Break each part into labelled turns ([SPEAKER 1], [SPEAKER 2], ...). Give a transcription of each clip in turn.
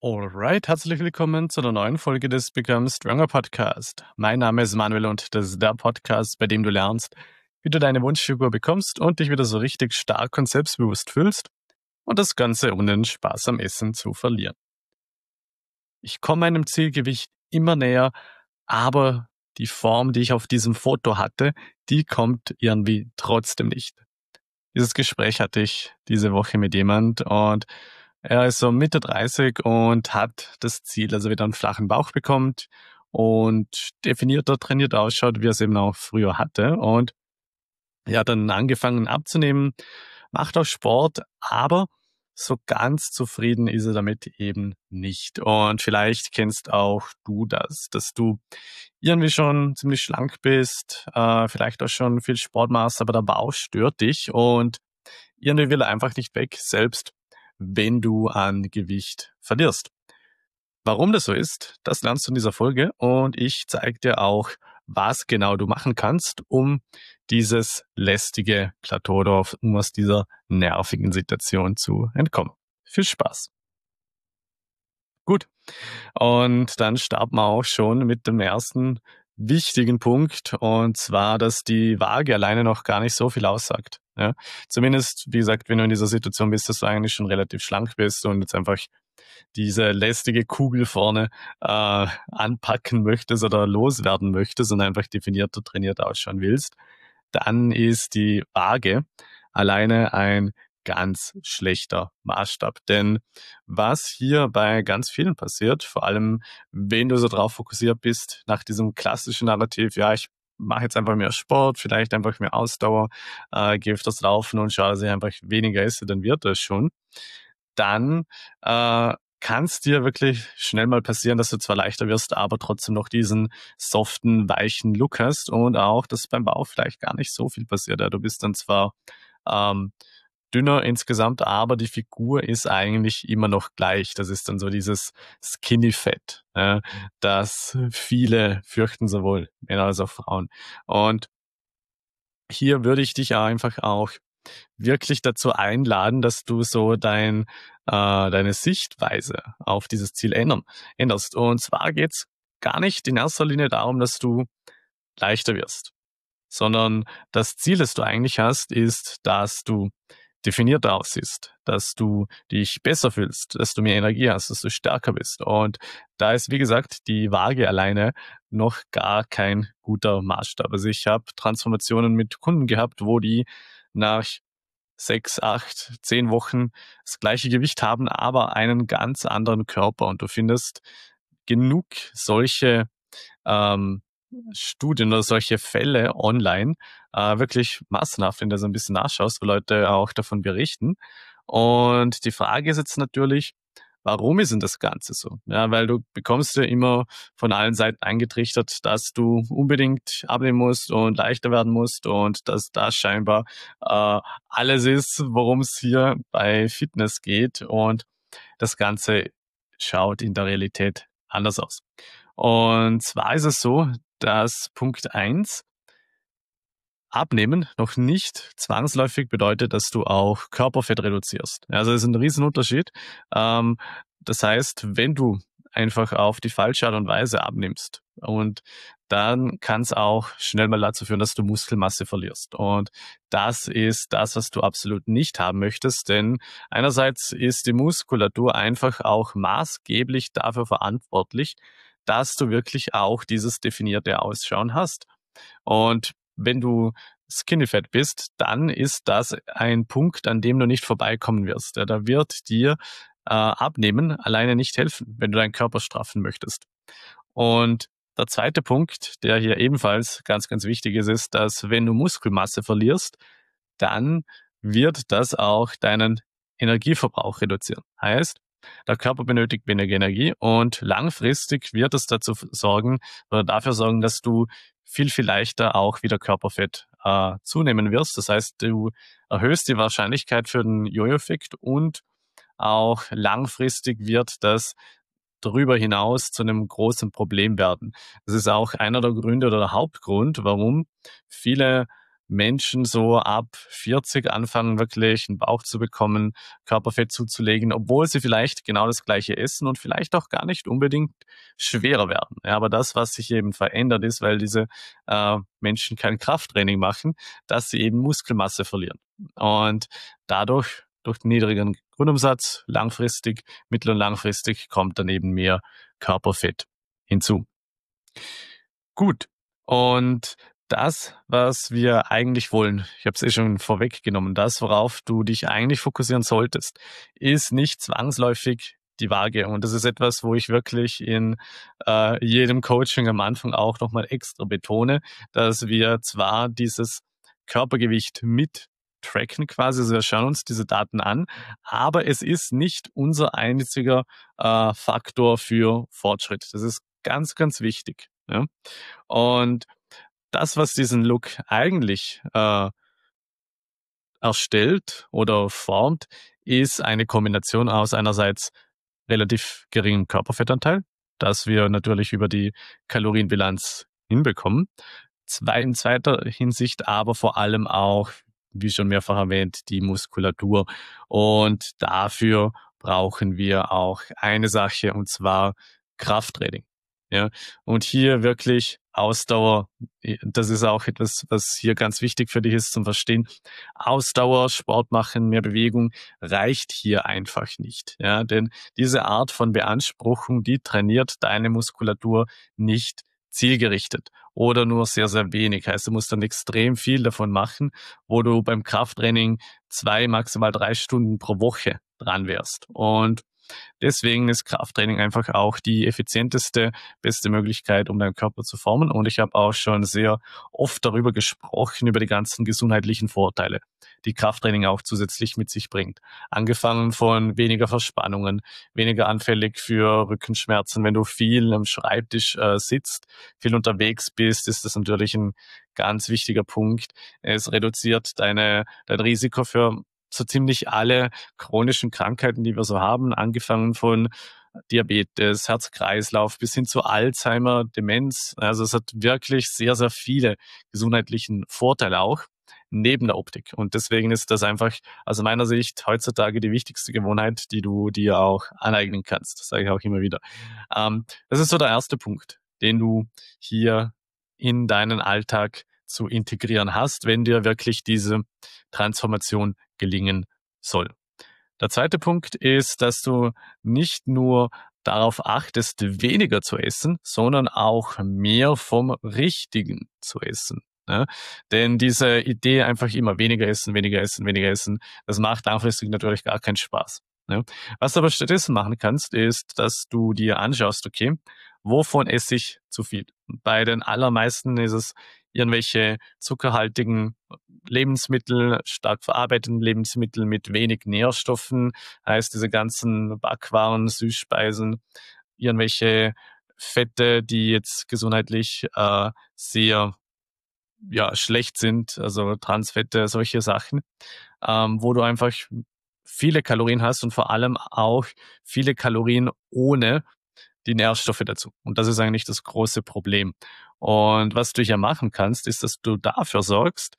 [SPEAKER 1] Alright, herzlich willkommen zu der neuen Folge des Become Stronger Podcast. Mein Name ist Manuel und das ist der Podcast, bei dem du lernst, wie du deine Wunschfigur bekommst und dich wieder so richtig stark und selbstbewusst fühlst und das Ganze ohne den Spaß am Essen zu verlieren. Ich komme meinem Zielgewicht immer näher, aber die Form, die ich auf diesem Foto hatte, die kommt irgendwie trotzdem nicht. Dieses Gespräch hatte ich diese Woche mit jemand und er ist so Mitte 30 und hat das Ziel, dass er wieder einen flachen Bauch bekommt und definierter, trainiert ausschaut, wie er es eben auch früher hatte. Und er hat dann angefangen abzunehmen, macht auch Sport, aber so ganz zufrieden ist er damit eben nicht. Und vielleicht kennst auch du das, dass du irgendwie schon ziemlich schlank bist, vielleicht auch schon viel Sport machst, aber der Bauch stört dich und irgendwie will er einfach nicht weg, selbst wenn du an Gewicht verlierst. Warum das so ist, das lernst du in dieser Folge und ich zeige dir auch, was genau du machen kannst, um dieses lästige Plateau oder um aus dieser nervigen Situation zu entkommen. Viel Spaß. Gut, und dann starten wir auch schon mit dem ersten wichtigen Punkt, und zwar, dass die Waage alleine noch gar nicht so viel aussagt. Ja? Zumindest, wie gesagt, wenn du in dieser Situation bist, dass du eigentlich schon relativ schlank bist und jetzt einfach diese lästige Kugel vorne anpacken möchtest oder loswerden möchtest und einfach definierter, trainiert ausschauen willst, dann ist die Waage alleine ein ganz schlechter Maßstab. Denn was hier bei ganz vielen passiert, vor allem wenn du so drauf fokussiert bist, nach diesem klassischen Narrativ, ja, ich mache jetzt einfach mehr Sport, vielleicht einfach mehr Ausdauer, gehe öfters laufen und schaue, dass ich einfach weniger esse, dann wird das schon. Dann kann es dir wirklich schnell mal passieren, dass du zwar leichter wirst, aber trotzdem noch diesen soften, weichen Look hast und auch, dass beim Bauch vielleicht gar nicht so viel passiert. Ja, du bist dann zwar ähm, dünner insgesamt, aber die Figur ist eigentlich immer noch gleich. Das ist dann so dieses Skinny Fat, das viele fürchten, sowohl Männer als auch Frauen. Und hier würde ich dich einfach auch wirklich dazu einladen, dass du so deine Sichtweise auf dieses Ziel änderst. Und zwar geht's gar nicht in erster Linie darum, dass du leichter wirst, sondern das Ziel, das du eigentlich hast, ist, dass du definierter aussiehst, dass du dich besser fühlst, dass du mehr Energie hast, dass du stärker bist. Und da ist, wie gesagt, die Waage alleine noch gar kein guter Maßstab. Also ich habe Transformationen mit Kunden gehabt, wo die nach 6, 8, 10 Wochen das gleiche Gewicht haben, aber einen ganz anderen Körper. Und du findest genug solche ähm, Studien oder solche Fälle online, wirklich massenhaft, wenn du so ein bisschen nachschaust, wo Leute auch davon berichten. Und die Frage ist jetzt natürlich, warum ist denn das Ganze so? Ja, weil du bekommst ja immer von allen Seiten eingetrichtert, dass du unbedingt abnehmen musst und leichter werden musst und dass das scheinbar alles ist, worum es hier bei Fitness geht. Und das Ganze schaut in der Realität anders aus. Und zwar ist es so, dass Punkt eins: Abnehmen noch nicht zwangsläufig bedeutet, dass du auch Körperfett reduzierst. Also, das ist ein Riesenunterschied. Ähm, Das heißt, wenn du einfach auf die falsche Art und Weise abnimmst und dann kann es auch schnell mal dazu führen, dass du Muskelmasse verlierst. Und das ist das, was du absolut nicht haben möchtest, denn einerseits ist die Muskulatur einfach auch maßgeblich dafür verantwortlich, dass du wirklich auch dieses definierte Ausschauen hast. Und wenn du Skinny Fat bist, dann ist das ein Punkt, an dem du nicht vorbeikommen wirst. Ja, da wird dir Abnehmen alleine nicht helfen, wenn du deinen Körper straffen möchtest. Und der zweite Punkt, der hier ebenfalls ganz, ganz wichtig ist, ist, dass wenn du Muskelmasse verlierst, dann wird das auch deinen Energieverbrauch reduzieren. Heißt, der Körper benötigt weniger Energie und langfristig wird es dazu sorgen oder dafür sorgen, dass du viel, viel leichter auch wieder Körperfett zunehmen wirst. Das heißt, du erhöhst die Wahrscheinlichkeit für den Jojo-Effekt und auch langfristig wird das darüber hinaus zu einem großen Problem werden. Das ist auch einer der Gründe oder der Hauptgrund, warum viele Menschen so ab 40 anfangen, wirklich einen Bauch zu bekommen, Körperfett zuzulegen, obwohl sie vielleicht genau das Gleiche essen und vielleicht auch gar nicht unbedingt schwerer werden. Ja, aber das, was sich eben verändert, ist, weil diese Menschen kein Krafttraining machen, dass sie eben Muskelmasse verlieren. Und dadurch, durch den niedrigen Grundumsatz, langfristig, mittel- und langfristig, kommt dann eben mehr Körperfett hinzu. Gut. Und das, was wir eigentlich wollen, ich habe es schon vorweggenommen, das, worauf du dich eigentlich fokussieren solltest, ist nicht zwangsläufig die Waage. Und das ist etwas, wo ich wirklich in jedem Coaching am Anfang auch nochmal extra betone, dass wir zwar dieses Körpergewicht mit tracken quasi, also wir schauen uns diese Daten an, aber es ist nicht unser einziger Faktor für Fortschritt. Das ist ganz, ganz wichtig. Ja? Und das, was diesen Look eigentlich erstellt oder formt, ist eine Kombination aus einerseits relativ geringem Körperfettanteil, das wir natürlich über die Kalorienbilanz hinbekommen. In zweiter Hinsicht aber vor allem auch, wie schon mehrfach erwähnt, die Muskulatur. Und dafür brauchen wir auch eine Sache, und zwar Krafttraining. Ja, und hier wirklich Ausdauer, das ist auch etwas, was hier ganz wichtig für dich ist zum Verstehen. Ausdauer, Sport machen, mehr Bewegung reicht hier einfach nicht. Ja, denn diese Art von Beanspruchung, die trainiert deine Muskulatur nicht zielgerichtet oder nur sehr, sehr wenig. Heißt, du musst dann extrem viel davon machen, wo du beim Krafttraining 2, maximal 3 Stunden pro Woche dran wärst. Und deswegen ist Krafttraining einfach auch die effizienteste, beste Möglichkeit, um deinen Körper zu formen. Und ich habe auch schon sehr oft darüber gesprochen, über die ganzen gesundheitlichen Vorteile, die Krafttraining auch zusätzlich mit sich bringt. Angefangen von weniger Verspannungen, weniger anfällig für Rückenschmerzen. Wenn du viel am Schreibtisch sitzt, viel unterwegs bist, ist das natürlich ein ganz wichtiger Punkt. Es reduziert dein Risiko für so ziemlich alle chronischen Krankheiten, die wir so haben, angefangen von Diabetes, Herz-Kreislauf bis hin zu Alzheimer, Demenz. Also es hat wirklich sehr, sehr viele gesundheitlichen Vorteile auch neben der Optik. Und deswegen ist das einfach aus meiner Sicht heutzutage die wichtigste Gewohnheit, die du dir auch aneignen kannst. Das sage ich auch immer wieder. Das ist so der erste Punkt, den du hier in deinen Alltag zu integrieren hast, wenn dir wirklich diese Transformation gelingen soll. Der zweite Punkt ist, dass du nicht nur darauf achtest, weniger zu essen, sondern auch mehr vom Richtigen zu essen. Ja? Denn diese Idee, einfach immer weniger essen, weniger essen, weniger essen, das macht langfristig natürlich gar keinen Spaß. Ja? Was du aber stattdessen machen kannst, ist, dass du dir anschaust, okay, wovon esse ich zu viel? Bei den allermeisten ist es irgendwelche zuckerhaltigen Lebensmittel, stark verarbeiteten Lebensmittel mit wenig Nährstoffen, heißt diese ganzen Backwaren, Süßspeisen, irgendwelche Fette, die jetzt gesundheitlich sehr schlecht sind, also Transfette, solche Sachen, wo du einfach viele Kalorien hast und vor allem auch viele Kalorien ohne die Nährstoffe dazu. Und das ist eigentlich das große Problem. Und was du hier machen kannst, ist, dass du dafür sorgst,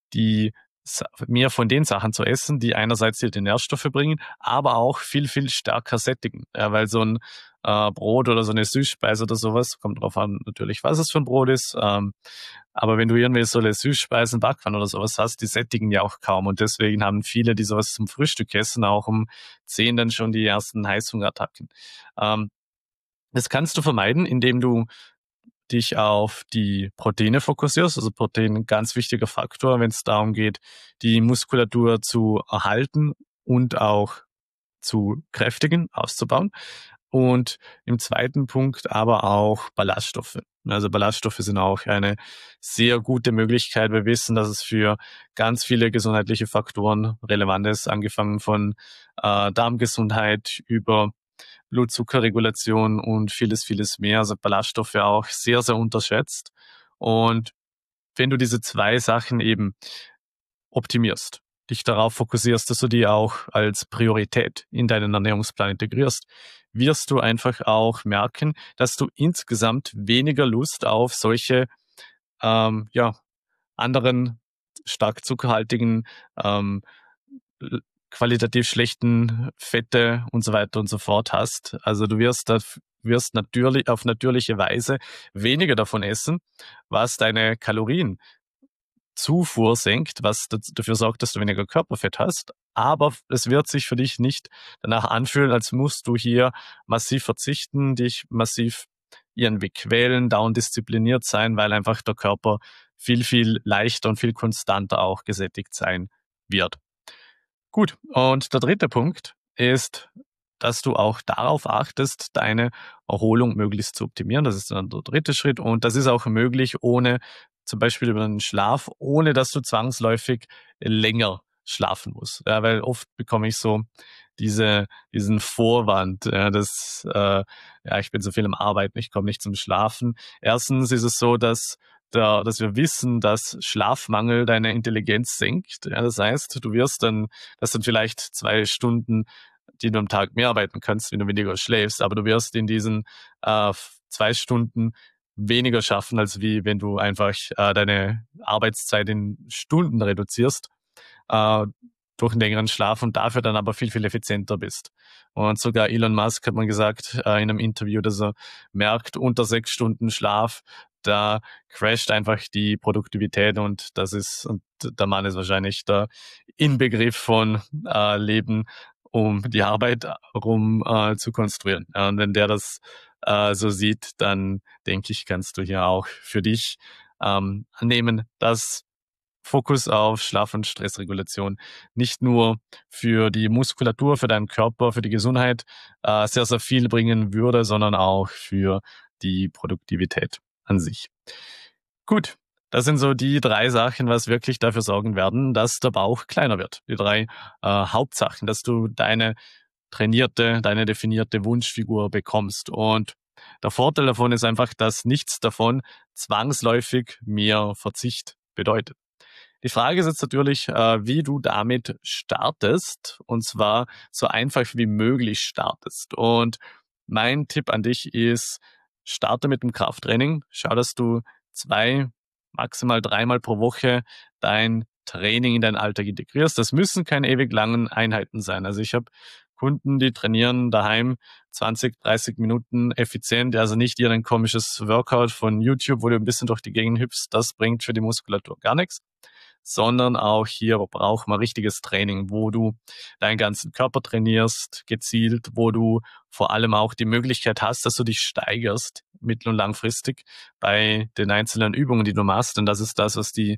[SPEAKER 1] mehr von den Sachen zu essen, die einerseits dir die Nährstoffe bringen, aber auch viel, viel stärker sättigen. Ja, weil so ein Brot oder so eine Süßspeise oder sowas, kommt drauf an natürlich, was es für ein Brot ist, aber wenn du irgendwie so eine Süßspeisen, Backwaren oder sowas hast, die sättigen ja auch kaum. Und deswegen haben viele, die sowas zum Frühstück essen, auch um 10 dann schon die ersten Heißhungerattacken. Ähm, Das kannst du vermeiden, indem du dich auf die Proteine fokussierst. Also Protein ein ganz wichtiger Faktor, wenn es darum geht, die Muskulatur zu erhalten und auch zu kräftigen, auszubauen. Und im zweiten Punkt aber auch Ballaststoffe. Also Ballaststoffe sind auch eine sehr gute Möglichkeit. Wir wissen, dass es für ganz viele gesundheitliche Faktoren relevant ist, angefangen von Darmgesundheit über Blutzuckerregulation und vieles, vieles mehr. Also Ballaststoffe auch sehr, sehr unterschätzt. Und wenn du diese zwei Sachen eben optimierst, dich darauf fokussierst, dass du die auch als Priorität in deinen Ernährungsplan integrierst, wirst du einfach auch merken, dass du insgesamt weniger Lust auf solche ähm, ja, anderen stark zuckerhaltigen, ähm, qualitativ schlechten Fette und so weiter und so fort hast. Also du wirst natürlich auf natürliche Weise weniger davon essen, was deine Kalorienzufuhr senkt, was dafür sorgt, dass du weniger Körperfett hast. Aber es wird sich für dich nicht danach anfühlen, als musst du hier massiv verzichten, dich massiv irgendwie quälen, dauernd diszipliniert sein, weil einfach der Körper viel, viel leichter und viel konstanter auch gesättigt sein wird. Gut, und der dritte Punkt ist, dass du auch darauf achtest, deine Erholung möglichst zu optimieren. Das ist dann der dritte Schritt und das ist auch möglich ohne zum Beispiel über den Schlaf, ohne dass du zwangsläufig länger schlafen musst. Ja, weil oft bekomme ich so diesen Vorwand, ja, ja, ich bin so viel am Arbeiten, ich komme nicht zum Schlafen. Erstens ist es so, dass wir wissen, dass Schlafmangel deine Intelligenz senkt. Ja, das heißt, das sind vielleicht 2 Stunden, die du am Tag mehr arbeiten kannst, wenn du weniger schläfst, aber du wirst in diesen 2 Stunden weniger schaffen, als wie wenn du einfach deine Arbeitszeit in Stunden reduzierst äh, durch einen längeren Schlaf und dafür dann aber viel, viel effizienter bist. Und sogar Elon Musk hat man gesagt in einem Interview, dass er merkt, unter 6 Stunden Schlaf, da crasht einfach die Produktivität und der Mann ist wahrscheinlich der Inbegriff von Leben, um die Arbeit rum zu konstruieren. Ja, und wenn der das so sieht, dann denke ich, kannst du hier auch für dich annehmen, dass Fokus auf Schlaf- und Stressregulation nicht nur für die Muskulatur, für deinen Körper, für die Gesundheit sehr, sehr viel bringen würde, sondern auch für die Produktivität an sich. Gut, das sind so die 3 Sachen, was wirklich dafür sorgen werden, dass der Bauch kleiner wird. Die 3 Hauptsachen, dass du deine definierte Wunschfigur bekommst. Und der Vorteil davon ist einfach, dass nichts davon zwangsläufig mehr Verzicht bedeutet. Die Frage ist jetzt natürlich, wie du damit startest, und zwar so einfach wie möglich startest. Und mein Tipp an dich ist, starte mit dem Krafttraining. Schau, dass du 2, maximal 3-mal pro Woche dein Training in deinen Alltag integrierst. Das müssen keine ewig langen Einheiten sein. Also ich habe Kunden, die trainieren daheim 20, 30 Minuten effizient, also nicht irgendein komisches Workout von YouTube, wo du ein bisschen durch die Gegend hüpfst. Das bringt für die Muskulatur gar nichts, sondern auch hier braucht man richtiges Training, wo du deinen ganzen Körper trainierst, gezielt, wo du vor allem auch die Möglichkeit hast, dass du dich steigerst, mittel- und langfristig bei den einzelnen Übungen, die du machst. Und das ist das, was die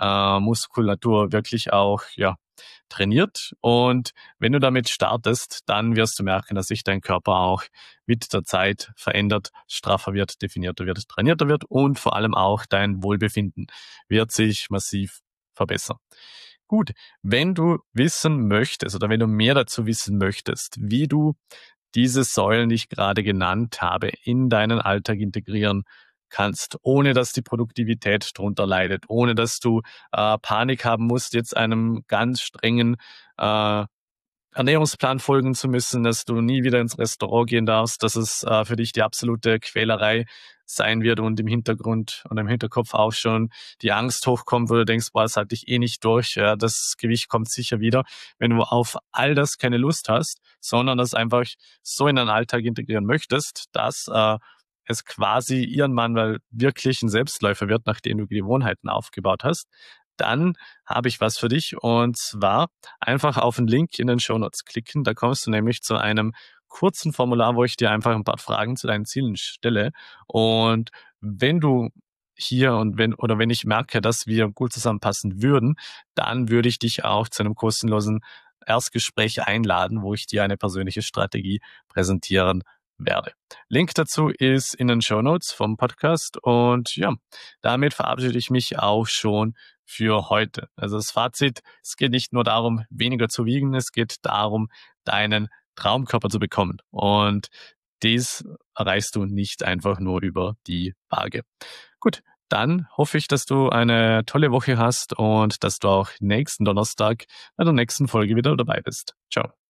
[SPEAKER 1] Muskulatur wirklich auch, ja, trainiert. Und wenn du damit startest, dann wirst du merken, dass sich dein Körper auch mit der Zeit verändert, straffer wird, definierter wird, trainierter wird und vor allem auch dein Wohlbefinden wird sich massiv verbessern. Gut, wenn du wissen möchtest oder wenn du mehr dazu wissen möchtest, wie du diese Säulen, die ich gerade genannt habe, in deinen Alltag integrieren kannst, ohne dass die Produktivität drunter leidet, ohne dass du Panik haben musst, jetzt einem ganz strengen äh, Ernährungsplan folgen zu müssen, dass du nie wieder ins Restaurant gehen darfst, dass es für dich die absolute Quälerei sein wird und im Hintergrund und im Hinterkopf auch schon die Angst hochkommt, wo du denkst, boah, das halte ich eh nicht durch, ja, das Gewicht kommt sicher wieder. Wenn du auf all das keine Lust hast, sondern das einfach so in deinen Alltag integrieren möchtest, dass es quasi irgendwann mal wirklich ein Selbstläufer wird, nachdem du Gewohnheiten aufgebaut hast, dann habe ich was für dich und zwar einfach auf den Link in den Shownotes klicken. Da kommst du nämlich zu einem kurzen Formular, wo ich dir einfach ein paar Fragen zu deinen Zielen stelle. Und wenn du hier und wenn ich merke, dass wir gut zusammenpassen würden, dann würde ich dich auch zu einem kostenlosen Erstgespräch einladen, wo ich dir eine persönliche Strategie präsentieren werde. Link dazu ist in den Shownotes vom Podcast und ja, damit verabschiede ich mich auch schon für heute. Also das Fazit, es geht nicht nur darum, weniger zu wiegen, es geht darum, deinen Traumkörper zu bekommen. Und dies erreichst du nicht einfach nur über die Waage. Gut, dann hoffe ich, dass du eine tolle Woche hast und dass du auch nächsten Donnerstag bei der nächsten Folge wieder dabei bist. Ciao.